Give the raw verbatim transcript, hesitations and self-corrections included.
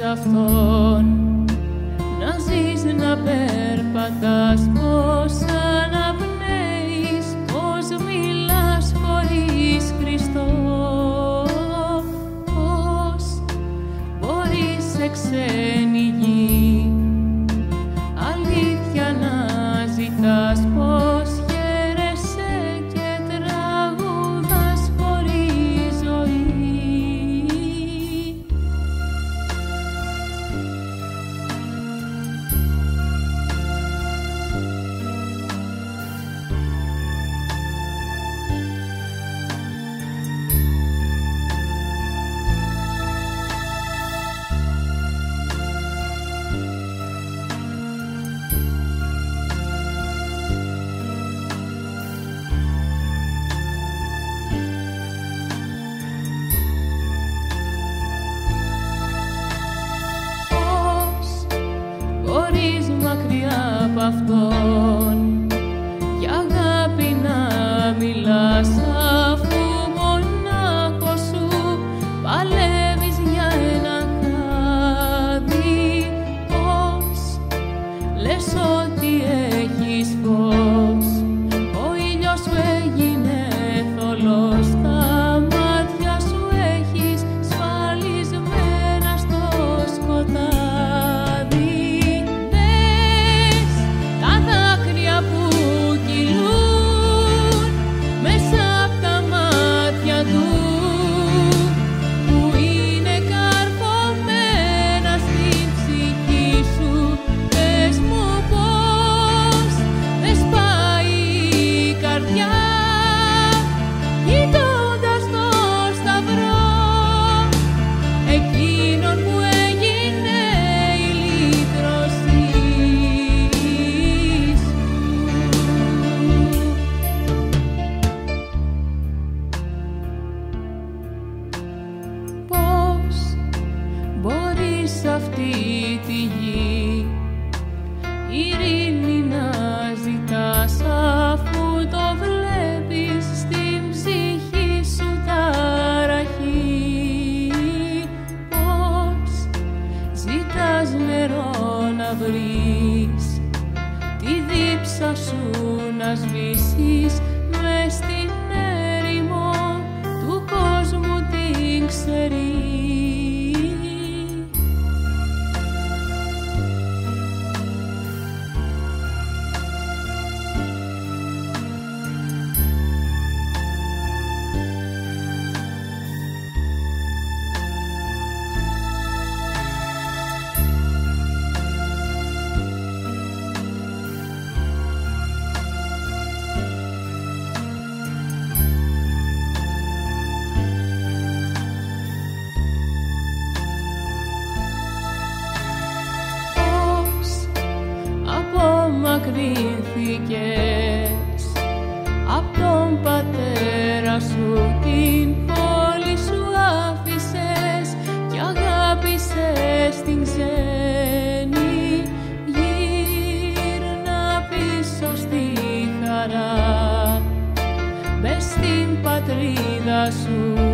αυτόν, να ζεις, να περπατάς, πως αναπνέεις, πως μιλάς χωρίς Χριστό, πως μπορείς σε ξένη γη αλήθεια να ζητάς, πως χαίρεσαι και τραγουδάς χωρίς ζωή. Μπορείς μακριά απ' αυτόν για αγάπη να μιλάς, αφού μονάχος σου παλεύεις για ένα χάδι, πως λες ότι έχεις φως, ο ήλιος σου έγινε θολός, τα μάτια σου έχεις σφαλισμένα στο σκοτάδι. Σε αυτή τη γη ειρήνη να ζητάς, αφού το βλέπεις στην ψυχή σου ταραχή, πως ζητάς νερό να βρεις, τη δίψα σου να σβήσεις, μες στην έρημο του κόσμου την ξερή. Απομακρύνθηκες απ' τον πατέρα σου, την πόλη σου άφησες και αγάπησες την ξένη. Γύρνα πίσω στη χαρά, μπες στην πατρίδα σου.